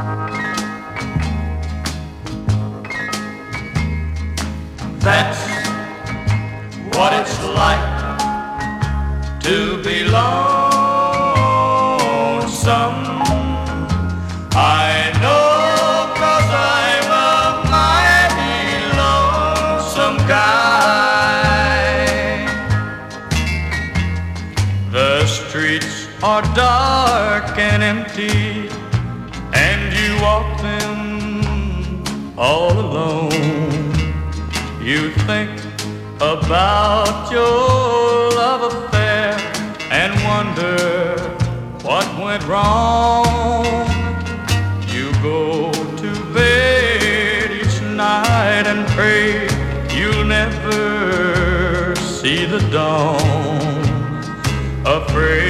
That's what it's like to be lonesome. I know, 'cause I'm a mighty lonesome guy. The streets are dark and empty, and you walk them all alone. You think about your love affair and wonder what went wrong. You go to bed each night and pray you'll never see the dawn. Afraid